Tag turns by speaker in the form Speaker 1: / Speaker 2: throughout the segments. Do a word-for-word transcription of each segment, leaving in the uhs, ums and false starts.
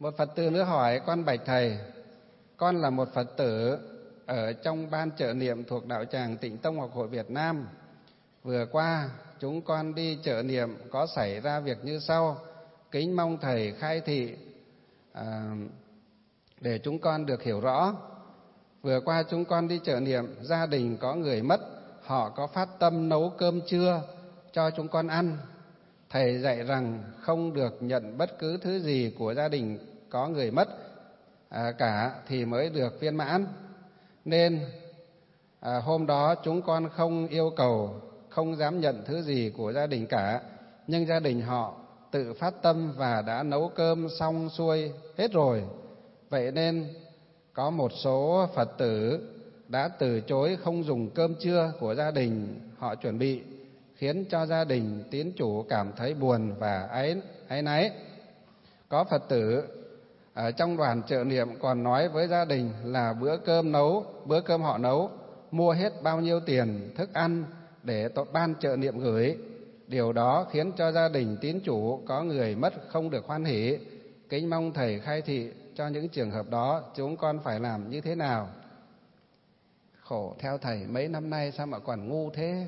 Speaker 1: Một Phật tử nữa hỏi: con bạch thầy, con là một Phật tử ở trong ban trợ niệm thuộc đạo tràng Tịnh Tông Học hội Việt Nam. Vừa qua chúng con đi trợ niệm có xảy ra việc như sau, kính mong thầy khai thị à, để chúng con được hiểu rõ. Vừa qua chúng con đi trợ niệm, gia đình có người mất, họ có phát tâm nấu cơm trưa cho chúng con ăn. Thầy dạy rằng không được nhận bất cứ thứ gì của gia đình có người mất à, cả thì mới được viên mãn. Nên à, hôm đó chúng con không yêu cầu, không dám nhận thứ gì của gia đình cả. Nhưng gia đình họ tự phát tâm và đã nấu cơm xong xuôi hết rồi. Vậy nên có một số Phật tử đã từ chối không dùng cơm trưa của gia đình họ chuẩn bị, khiến cho gia đình tín chủ cảm thấy buồn và áy, áy náy. Có Phật tử ở trong đoàn trợ niệm còn nói với gia đình là bữa cơm nấu, bữa cơm họ nấu, mua hết bao nhiêu tiền thức ăn để ban trợ niệm gửi. Điều đó khiến cho gia đình tín chủ có người mất không được hoan hỉ. Kính mong thầy khai thị cho những trường hợp đó chúng con phải làm như thế nào? Khổ theo thầy, mấy năm nay sao mà còn ngu thế?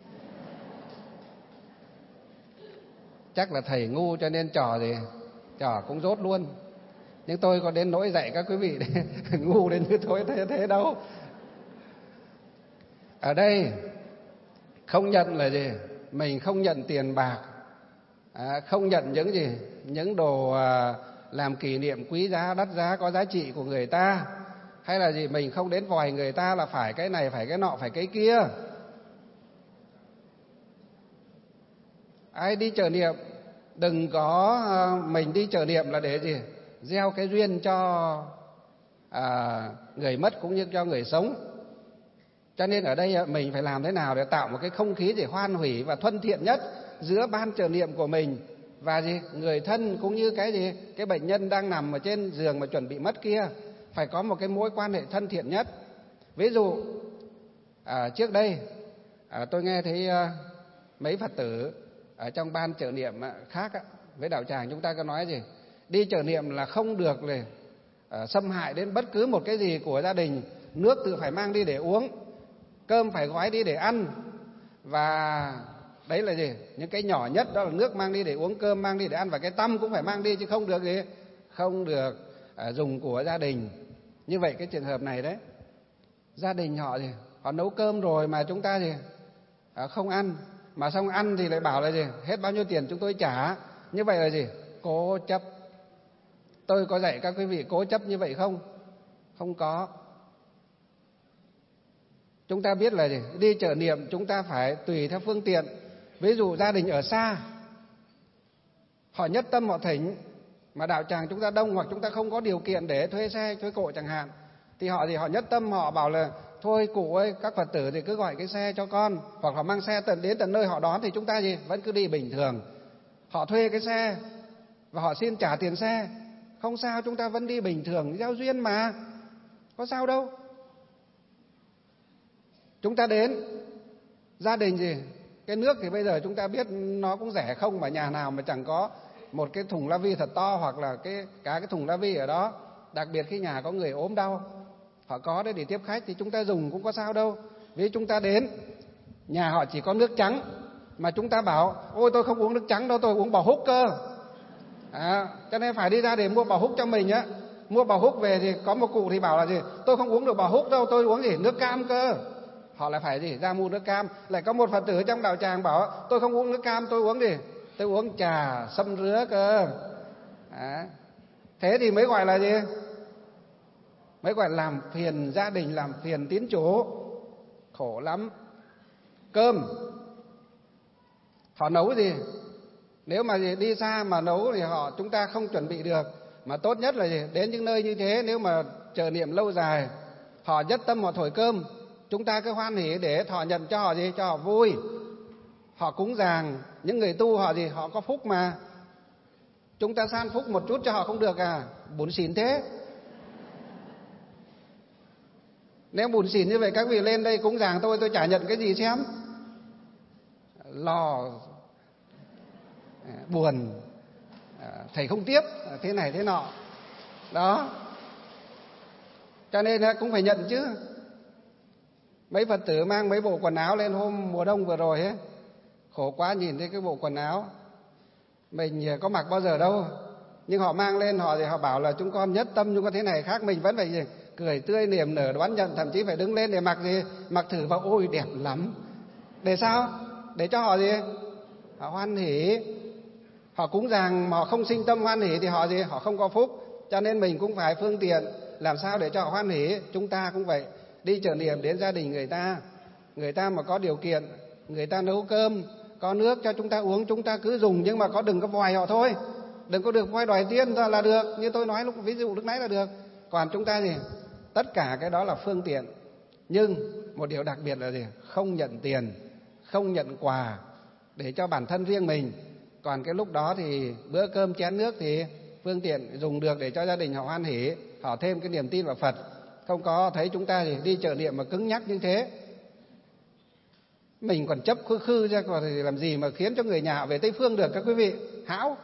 Speaker 1: Chắc là thầy ngu cho nên trò gì trò cũng dốt luôn. Nhưng tôi có đến nỗi dạy các quý vị ngu đến như thôi thế, thế đâu. Ở đây không nhận là gì? Mình không nhận tiền bạc, à, không nhận những gì? Những đồ à, làm kỷ niệm quý giá, đắt giá, có giá trị của người ta. Hay là gì? Mình không đến vòi người ta là phải cái này, phải cái nọ, phải cái kia. Ai đi trợ niệm đừng có à, mình đi trợ niệm là để gì? Gieo cái duyên cho à, người mất cũng như cho người sống. Cho nên ở đây mình phải làm thế nào để tạo một cái không khí để hoan hỷ và thuận thiện nhất giữa ban trợ niệm của mình và gì? Người thân cũng như cái gì? Cái bệnh nhân đang nằm ở trên giường mà chuẩn bị mất kia. Phải có một cái mối quan hệ thân thiện nhất. Ví dụ à, trước đây à, tôi nghe thấy à, mấy Phật tử ở trong ban trợ niệm khác á, với đạo tràng chúng ta có nói gì? Đi trợ niệm là không được này, à, xâm hại đến bất cứ một cái gì của gia đình. Nước tự phải mang đi để uống, cơm phải gói đi để ăn. Và đấy là gì? Những cái nhỏ nhất đó là nước mang đi để uống, cơm mang đi để ăn. Và cái tăm cũng phải mang đi chứ không được gì? Không được à, dùng của gia đình. Như vậy cái trường hợp này đấy, gia đình họ gì? Họ nấu cơm rồi mà chúng ta gì? À, không ăn. Mà xong ăn thì lại bảo là gì? Hết bao nhiêu tiền chúng tôi trả. Như vậy là gì? Cố chấp. Tôi có dạy các quý vị cố chấp như vậy không? Không có. Chúng ta biết là gì? Đi trợ niệm chúng ta phải tùy theo phương tiện. Ví dụ gia đình ở xa, họ nhất tâm họ thỉnh, mà đạo tràng chúng ta đông hoặc chúng ta không có điều kiện để thuê xe, thuê cộ chẳng hạn, thì họ thì họ nhất tâm họ bảo là thôi cụ ơi, các Phật tử thì cứ gọi cái xe cho con, hoặc họ mang xe tận đến tận nơi họ đón thì chúng ta gì? Vẫn cứ đi bình thường. Họ thuê cái xe và họ xin trả tiền xe, không sao, chúng ta vẫn đi bình thường, giao duyên mà, có sao đâu. Chúng ta đến gia đình gì? Cái nước thì bây giờ chúng ta biết nó cũng rẻ không, mà nhà nào mà chẳng có một cái thùng la vi thật to, hoặc là cái cả cái thùng la vi ở đó. Đặc biệt khi nhà có người ốm đau, họ có đấy để tiếp khách thì chúng ta dùng cũng có sao đâu. Vì chúng ta đến nhà họ chỉ có nước trắng, mà chúng ta bảo ôi tôi không uống nước trắng đâu, tôi uống bò húc cơ. À, cho nên phải đi ra để mua bò húc cho mình á. Mua bò húc về thì có một cụ thì bảo là gì? Tôi không uống được bò húc đâu, tôi uống gì? Nước cam cơ. Họ lại phải gì? Ra mua nước cam. Lại có một Phật tử trong đạo tràng bảo tôi không uống nước cam, tôi uống gì? Tôi uống trà sâm rứa cơ. À, thế thì mới gọi là gì? Mới gọi là làm phiền gia đình, làm phiền tín chủ. Khổ lắm. Cơm họ nấu gì? Nếu mà gì đi xa mà nấu thì họ chúng ta không chuẩn bị được. Mà tốt nhất là gì? Đến những nơi như thế, nếu mà trợ niệm lâu dài, họ nhất tâm họ thổi cơm, chúng ta cứ hoan hỉ để thọ nhận cho họ gì? Cho họ vui. Họ cúng dường. Những người tu họ gì? Họ có phúc mà. Chúng ta san phúc một chút cho họ không được à? Bủn xỉn thế. Nếu bủn xỉn như vậy các vị lên đây cúng dường tôi, tôi chả nhận cái gì xem. Lo buồn, thầy không tiếp, thế này thế nọ. Đó. Cho nên cũng phải nhận chứ. Mấy Phật tử mang mấy bộ quần áo lên hôm mùa đông vừa rồi ấy, khổ quá, nhìn thấy cái bộ quần áo mình có mặc bao giờ đâu, nhưng họ mang lên, họ thì họ bảo là chúng con nhất tâm, chúng con thế này khác, mình vẫn phải gì? Cười tươi niềm nở đón nhận, thậm chí phải đứng lên để mặc gì? Mặc thử vào, ôi đẹp lắm. Để sao? Để cho họ gì? Họ hoan hỉ. Họ cúng dường mà họ không sinh tâm hoan hỉ thì họ gì? Họ không có phúc. Cho nên mình cũng phải phương tiện làm sao để cho họ hoan hỉ. Chúng ta cũng vậy, đi trợ niệm đến gia đình người ta, người ta mà có điều kiện, người ta nấu cơm, có nước cho chúng ta uống, chúng ta cứ dùng, nhưng mà có đừng có vòi họ thôi. Đừng có được voi đòi tiền là được, như tôi nói lúc ví dụ lúc nãy là được. Còn chúng ta gì? Tất cả cái đó là phương tiện. Nhưng một điều đặc biệt là gì? Không nhận tiền, không nhận quà để cho bản thân riêng mình. Còn cái lúc đó thì bữa cơm chén nước thì phương tiện dùng được để cho gia đình họ hoan hỉ, họ thêm cái niềm tin vào Phật. Không có thấy chúng ta thì đi trợ niệm mà cứng nhắc như thế. Mình còn chấp khư khư ra, còn thì làm gì mà khiến cho người nhà họ về Tây Phương được các quý vị? Hão.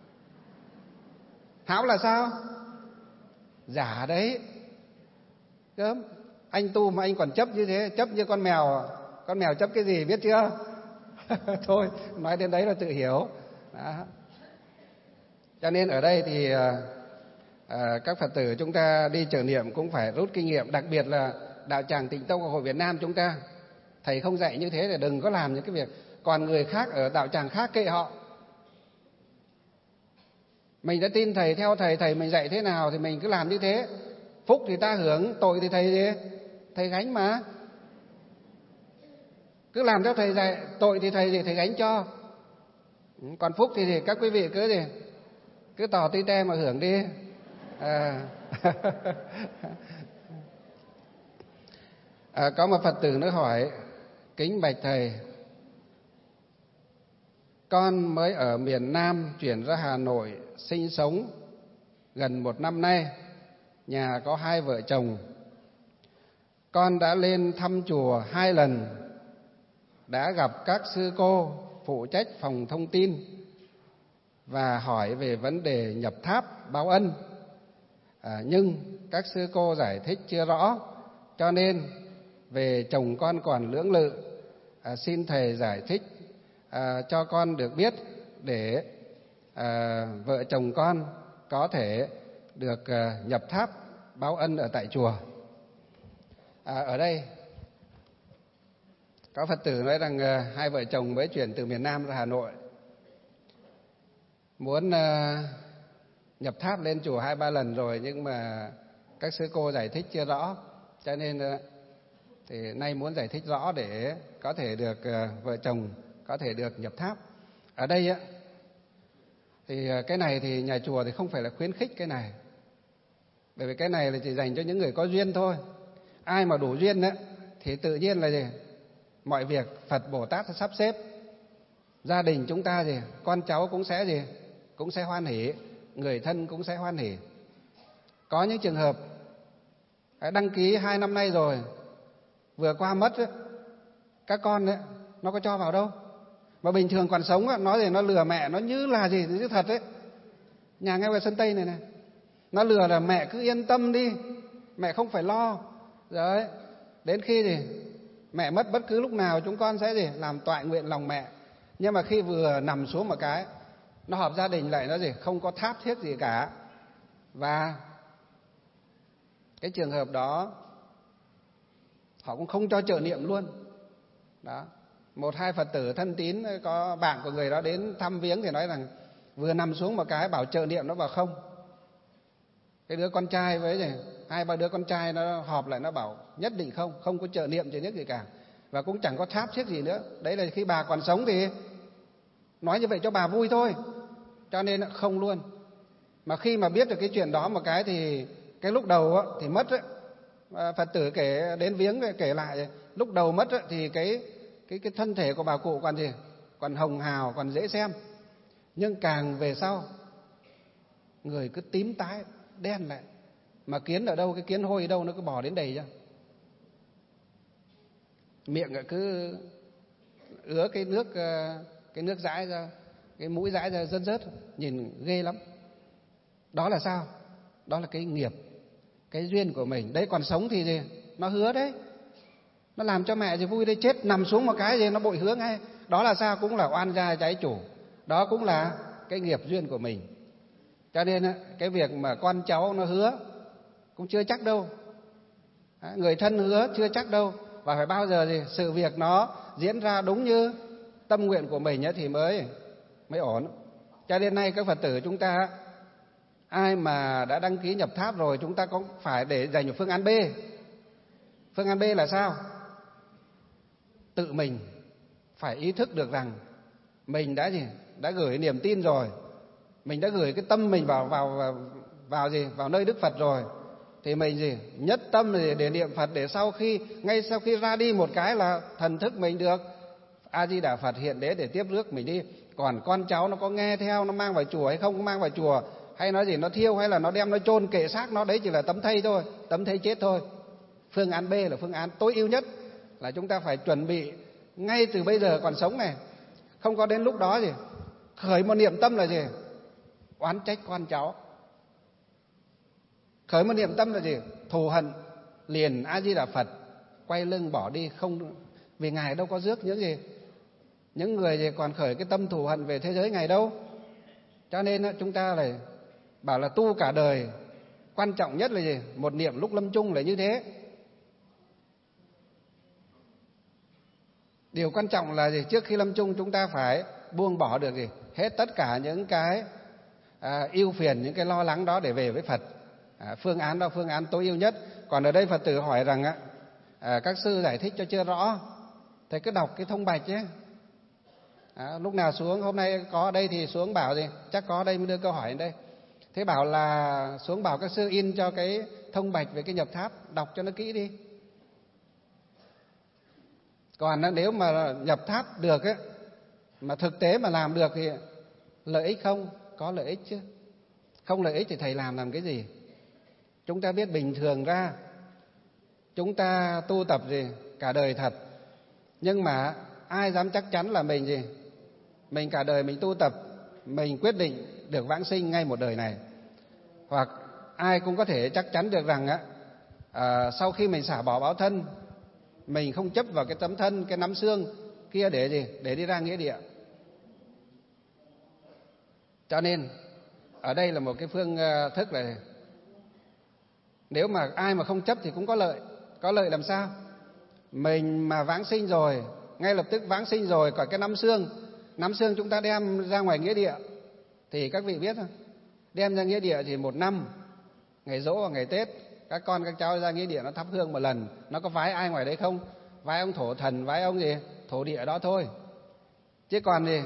Speaker 1: Hão là sao? Giả đấy. Gớm. Anh tu mà anh còn chấp như thế, chấp như con mèo. Con mèo chấp cái gì biết chưa? Thôi, nói đến đấy là tự hiểu. Đó. Cho nên ở đây thì à, các Phật tử chúng ta đi trợ niệm cũng phải rút kinh nghiệm. Đặc biệt là Đạo Tràng Tịnh Tông Học hội Việt Nam chúng ta, thầy không dạy như thế, để đừng có làm những cái việc. Còn người khác ở đạo tràng khác kệ họ. Mình đã tin thầy, theo thầy, thầy mình dạy thế nào thì mình cứ làm như thế. Phúc thì ta hưởng, tội thì thầy gì? Thầy gánh mà. Cứ làm theo thầy dạy, tội thì thầy gì? Thầy gánh cho. Còn phúc thì, thì các quý vị cứ gì? Cứ tỏ tí te mà hưởng đi. À. À, có một Phật tử nữa hỏi: kính bạch thầy, con mới ở miền Nam chuyển ra Hà Nội sinh sống gần một năm nay, nhà có hai vợ chồng. Con đã lên thăm chùa hai lần, đã gặp các sư cô phụ trách phòng thông tin và hỏi về vấn đề nhập tháp báo ân. À, nhưng các sư cô giải thích chưa rõ, cho nên về chồng con còn lưỡng lự. À, xin thầy giải thích à, cho con được biết để à, vợ chồng con có thể được à, nhập tháp báo ân ở tại chùa. À, ở đây có Phật tử nói rằng à, hai vợ chồng mới chuyển từ miền Nam ra Hà Nội, muốn à, nhập tháp lên chùa hai ba lần rồi, nhưng mà các sư cô giải thích chưa rõ, cho nên à, thì nay muốn giải thích rõ để có thể được à, vợ chồng có thể được nhập tháp. Ở đây á, thì cái này thì nhà chùa thì không phải là khuyến khích cái này, bởi vì cái này là chỉ dành cho những người có duyên thôi. Ai mà đủ duyên á thì tự nhiên là gì? Mọi việc Phật Bồ Tát sẽ sắp xếp. Gia đình chúng ta gì? Con cháu cũng sẽ gì? Cũng sẽ hoan hỉ, người thân cũng sẽ hoan hỉ. Có những trường hợp đăng ký hai năm nay rồi, vừa qua mất ấy, các con ấy, nó có cho vào đâu. Mà bình thường còn sống ấy, nó thì nó lừa mẹ, nó như là gì chứ thật ấy. Nhà ngay ngoài sân Tây này này, nó lừa là mẹ cứ yên tâm đi, mẹ không phải lo. Đấy, đến khi thì mẹ mất bất cứ lúc nào chúng con sẽ gì? Làm toại nguyện lòng mẹ. Nhưng mà khi vừa nằm xuống một cái, nó họp gia đình lại, nó gì? Không có tháp thiết gì cả. Và cái trường hợp đó họ cũng không cho trợ niệm luôn. Đó. Một hai Phật tử thân tín, có bạn của người đó đến thăm viếng thì nói rằng vừa nằm xuống một cái bảo trợ niệm, nó bảo không. Cái đứa con trai với gì? Hai ba đứa con trai nó họp lại, nó bảo nhất định không, không có trợ niệm trợ niệm gì cả, và cũng chẳng có tháp thiết gì nữa. Đấy là khi bà còn sống thì nói như vậy cho bà vui thôi, cho nên không luôn. Mà khi mà biết được cái chuyện đó một cái thì cái lúc đầu thì mất ấy, Phật tử kể đến viếng kể lại, lúc đầu mất ấy, thì cái cái cái thân thể của bà cụ còn gì? Còn hồng hào, còn dễ xem. Nhưng càng về sau người cứ tím tái, đen lại. Mà kiến ở đâu, cái kiến hôi ở đâu nó cứ bò đến đầy ra. Miệng cứ ứa cái nước cái nước dãi ra, cái mũi dãi ra rớt rớt, nhìn ghê lắm. Đó là sao? đó là cái nghiệp, cái duyên của mình. Đấy, còn sống thì gì? Nó hứa đấy. Nó làm cho mẹ gì vui đấy, chết nằm xuống một cái gì nó bội hứa ngay. Đó là sao? Cũng là oan gia trái chủ. Đó cũng là cái nghiệp duyên của mình. Cho nên cái việc mà con cháu nó hứa cũng chưa chắc đâu. Người thân hứa chưa chắc đâu. Và phải bao giờ gì? Sự việc nó diễn ra đúng như tâm nguyện của mình thì mới mới ổn. Cho nên nay các Phật tử chúng ta, ai mà đã đăng ký nhập tháp rồi, chúng ta cũng phải để dành một phương án B. Phương án B là sao? Tự mình phải ý thức được rằng mình đã gì? Đã gửi niềm tin rồi, mình đã gửi cái tâm mình vào vào vào, vào gì? Vào nơi Đức Phật rồi, thì mình gì? Nhất tâm để, để niệm Phật, để sau khi ngay sau khi ra đi một cái là thần thức mình được A Di Đà Phật hiện đế để tiếp rước mình đi. Còn con cháu nó có nghe theo, nó mang vào chùa hay không mang vào chùa, hay nó gì nó thiêu hay là nó đem nó chôn kệ xác nó, đấy chỉ là tấm thây thôi, tấm thây chết thôi. Phương án B là phương án tối ưu nhất, là chúng ta phải chuẩn bị ngay từ bây giờ còn sống này, không có đến lúc đó gì khởi một niệm tâm là gì? Oán trách con cháu. Khởi một niệm tâm là gì? Thù hận, liền A Di Đà Phật, quay lưng bỏ đi. Không, vì Ngài đâu có rước những gì những người gì còn khởi cái tâm thù hận về thế giới Ngài đâu. Cho nên chúng ta lại bảo là tu cả đời, quan trọng nhất là gì? Một niệm lúc lâm chung là như thế. Điều quan trọng là gì? Trước khi lâm chung chúng ta phải buông bỏ được gì? Hết tất cả những cái à, ưu phiền, những cái lo lắng đó để về với Phật. À, phương án đó phương án tối ưu nhất. Còn ở đây Phật tử hỏi rằng á, à, các sư giải thích cho chưa rõ, thầy cứ đọc cái thông bạch nhé. À, lúc nào xuống, hôm nay có ở đây thì xuống bảo gì? Chắc có ở đây mới đưa câu hỏi đến đây. Thế bảo là xuống bảo các sư in cho cái thông bạch về cái nhập tháp, đọc cho nó kỹ đi. Còn nếu mà nhập tháp được ấy, mà thực tế mà làm được thì lợi ích không? Có lợi ích chứ. Không lợi ích thì thầy làm làm cái gì? Chúng ta biết bình thường ra chúng ta tu tập gì cả đời thật, nhưng mà ai dám chắc chắn là mình gì mình cả đời mình tu tập, mình quyết định được vãng sinh ngay một đời này. Hoặc ai cũng có thể chắc chắn được rằng á, à, sau khi mình xả bỏ báo thân, mình không chấp vào cái tấm thân, cái nắm xương kia để gì để đi ra nghĩa địa. Cho nên ở đây là một cái phương thức là nếu mà ai mà không chấp thì cũng có lợi. Có lợi làm sao? Mình mà vãng sinh rồi, ngay lập tức vãng sinh rồi, còn cái nắm xương, nắm xương chúng ta đem ra ngoài nghĩa địa thì các vị biết không? Đem ra nghĩa địa thì một năm, ngày giỗ và ngày Tết, các con các cháu ra nghĩa địa nó thắp hương một lần. Nó có vái ai ngoài đấy không? Vái ông thổ thần, vái ông gì thổ địa đó thôi. Chứ còn gì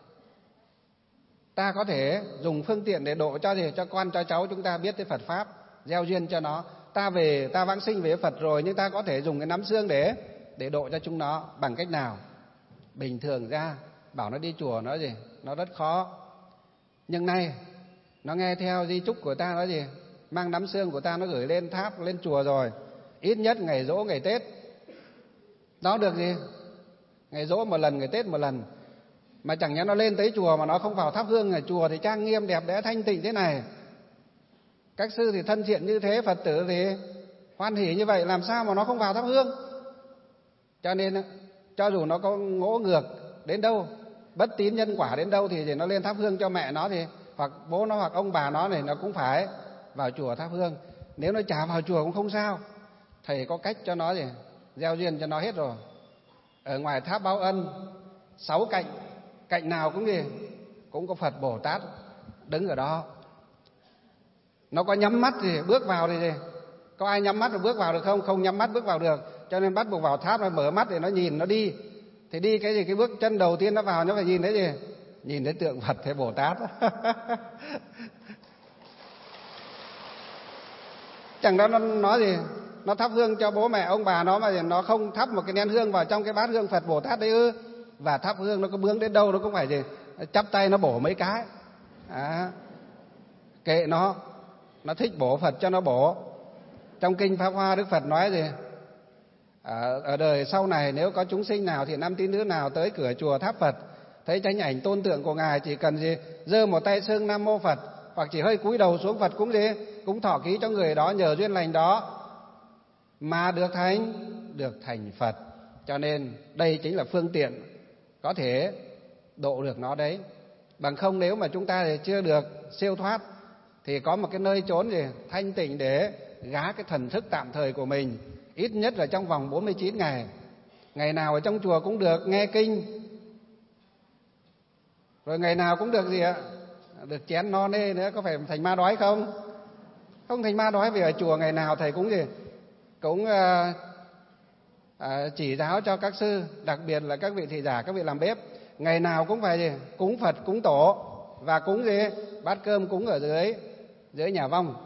Speaker 1: ta có thể dùng phương tiện để độ cho gì cho con cho cháu chúng ta biết tới Phật pháp, gieo duyên cho nó. Ta về ta vãng sinh về Phật rồi, nhưng ta có thể dùng cái nắm xương để để độ cho chúng nó bằng cách nào? Bình thường ra bảo nó đi chùa nó gì nó rất khó, nhưng nay nó nghe theo di chúc của ta, nó gì mang nắm xương của ta, nó gửi lên tháp lên chùa rồi, ít nhất ngày giỗ ngày Tết nó được gì ngày giỗ một lần, ngày Tết một lần. Mà chẳng nhẽ nó lên tới chùa mà nó không vào thắp hương. Ở chùa thì trang nghiêm đẹp đẽ thanh tịnh thế này, các sư thì thân thiện như thế, Phật tử thì hoan hỉ như vậy, làm sao mà nó không vào thắp hương? Cho nên cho dù nó có ngỗ ngược đến đâu, bất tín nhân quả đến đâu thì nó lên thắp hương cho mẹ nó thì hoặc bố nó hoặc ông bà nó thì nó cũng phải vào chùa thắp hương. Nếu nó chả vào chùa cũng không sao, thầy có cách cho nó gì gieo duyên cho nó hết rồi. Ở ngoài tháp báo ân sáu cạnh, cạnh nào cũng gì cũng có Phật Bồ Tát đứng ở đó. Nó có nhắm mắt thì bước vào thì gì có ai nhắm mắt rồi bước vào được không? Không nhắm mắt bước vào được. Cho nên bắt buộc vào tháp nó mở mắt để nó nhìn, nó đi thì đi cái gì cái bước chân đầu tiên nó vào nó phải nhìn thấy gì nhìn thấy tượng Phật hay Bồ Tát. Chẳng đó nó nói gì nó thắp hương cho bố mẹ ông bà nó mà nó không thắp một cái nén hương vào trong cái bát hương Phật Bồ Tát đấy ư? Và thắp hương nó có bướng đến đâu nó cũng phải gì chắp tay nó bổ mấy cái. À, kệ nó, nó thích bổ Phật cho nó bổ. Trong kinh Pháp Hoa Đức Phật nói gì à, ở đời sau này nếu có chúng sinh nào thì nam tín nữ nào tới cửa chùa tháp Phật, thấy tranh ảnh tôn tượng của Ngài, chỉ cần gì giơ một tay xưng Nam Mô Phật hoặc chỉ hơi cúi đầu xuống Phật cúng gì, cúng thọ ký cho người đó, nhờ duyên lành đó mà được thành được thành Phật. Cho nên đây chính là phương tiện có thể độ được nó đấy. Bằng không nếu mà chúng ta thì chưa được siêu thoát thì có một cái nơi trốn gì thanh tịnh để gá cái thần thức tạm thời của mình, ít nhất là trong vòng bốn mươi chín ngày. Ngày nào ở trong chùa cũng được nghe kinh, rồi ngày nào cũng được gì ạ, được chén no nê nữa. Có phải thành ma đói không? Không thành ma đói, vì ở chùa ngày nào thầy cũng gì cũng à, à, chỉ giáo cho các sư, đặc biệt là các vị thị giả, các vị làm bếp, ngày nào cũng phải gì cúng Phật, cúng tổ và cúng gì bát cơm cúng ở dưới dưới nhà vong.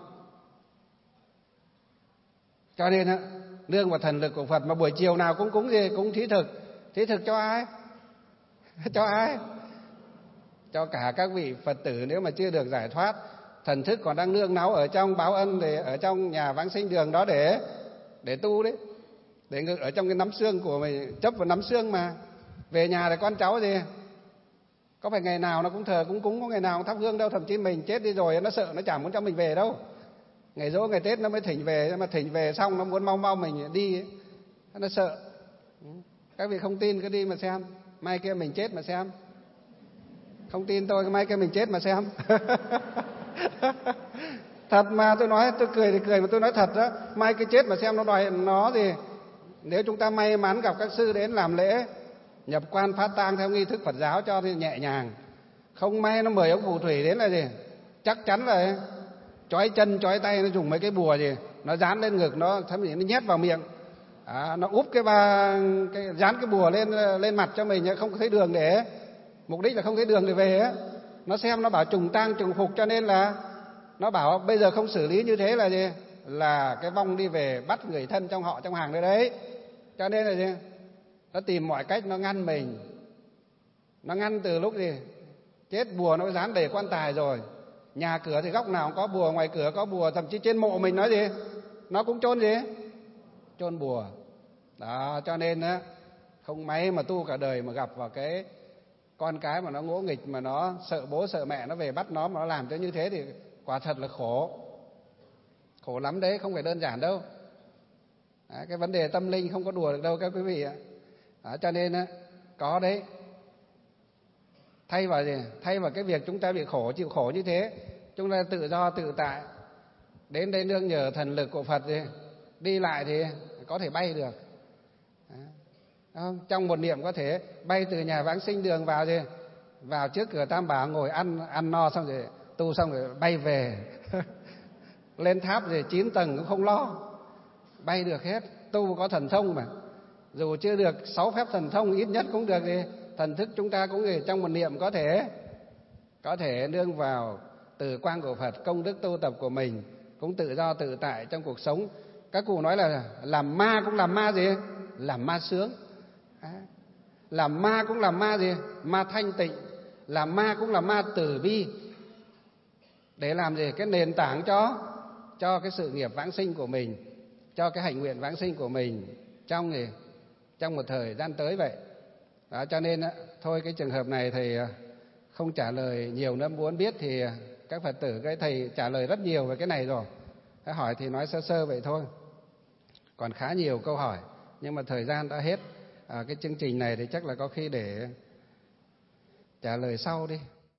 Speaker 1: Cho nên á, nương vào thần lực của Phật mà buổi chiều nào cũng cúng gì, cúng thí thực. Thí thực cho ai? Cho ai? Cho cả các vị Phật tử nếu mà chưa được giải thoát, thần thức còn đang nương náu ở trong báo ân, để ở trong nhà vãng sinh đường đó để để tu đấy, để ngự ở trong cái nắm xương của mình, chấp vào nắm xương mà. Về nhà thì con cháu gì có phải ngày nào nó cũng thờ cũng cúng, có ngày nào cũng thắp hương đâu. Thậm chí mình chết đi rồi nó sợ, nó chẳng muốn cho mình về đâu. Ngày dỗ ngày Tết nó mới thỉnh về, nhưng mà thỉnh về xong nó muốn mau mau mình đi ấy. Nó sợ. Các vị không tin cứ đi mà xem, mai kia mình chết mà xem. Không tin tôi, mai kia mình chết mà xem. Thật mà, tôi nói, tôi cười thì cười mà tôi nói thật đó. Mai kia chết mà xem nó đòi nó gì. Nếu chúng ta may mắn gặp các sư đến làm lễ nhập quan phát tang theo nghi thức Phật giáo cho thì nhẹ nhàng. Không may nó mời ông phù thủy đến là gì, chắc chắn là chói chân chói tay, nó dùng mấy cái bùa gì, nó dán lên ngực, nó thậm chí nó nhét vào miệng, à, nó úp cái ba cái dán cái bùa lên lên mặt cho mình, không thấy đường để, mục đích là không thấy đường để về á. Nó xem nó bảo trùng tang trùng phục, cho nên là nó bảo bây giờ không xử lý như thế là gì, là cái vong đi về bắt người thân trong họ trong hàng đấy đấy. Cho nên là gì, nó tìm mọi cách nó ngăn mình, nó ngăn từ lúc gì chết bùa nó dán đầy quan tài rồi, nhà cửa thì góc nào cũng có bùa, ngoài cửa có bùa, thậm chí trên mộ mình nói gì nó cũng chôn gì, chôn bùa đó. Cho nên á, không may mà tu cả đời mà gặp vào cái con cái mà nó ngỗ nghịch, mà nó sợ bố sợ mẹ nó về bắt nó, mà nó làm cho như thế thì quả thật là khổ, khổ lắm đấy, không phải đơn giản đâu. Đó, cái vấn đề tâm linh không có đùa được đâu các quý vị ạ. Đó, cho nên á, có đấy, thay vào gì, thay vào cái việc chúng ta bị khổ, chịu khổ như thế, chúng ta tự do tự tại đến đây nương nhờ thần lực của Phật gì, đi lại thì có thể bay được. Đó, trong một niệm có thể bay từ nhà vãng sinh đường vào gì, vào trước cửa Tam Bảo ngồi ăn ăn no xong rồi tu xong rồi bay về. Lên tháp gì chín tầng cũng không lo, bay được hết. Tu có thần thông mà, dù chưa được sáu phép thần thông ít nhất cũng được gì, thần thức chúng ta cũng gì, trong một niệm có thể có thể nương vào từ quang của Phật, công đức tu tập của mình cũng tự do tự tại trong cuộc sống. Các cụ nói là làm ma cũng làm ma gì, làm ma sướng. À, làm ma cũng làm ma gì, ma thanh tịnh. Làm ma cũng làm ma từ bi, để làm gì, cái nền tảng cho cho cái sự nghiệp vãng sinh của mình, cho cái hạnh nguyện vãng sinh của mình trong gì, trong một thời gian tới vậy. Đó, cho nên thôi cái trường hợp này thầy không trả lời nhiều nữa, muốn biết thì các Phật tử, cái thầy trả lời rất nhiều về cái này rồi, cái hỏi thì nói sơ sơ vậy thôi, còn khá nhiều câu hỏi nhưng mà thời gian đã hết. À, cái chương trình này thì chắc là có khi để trả lời sau đi.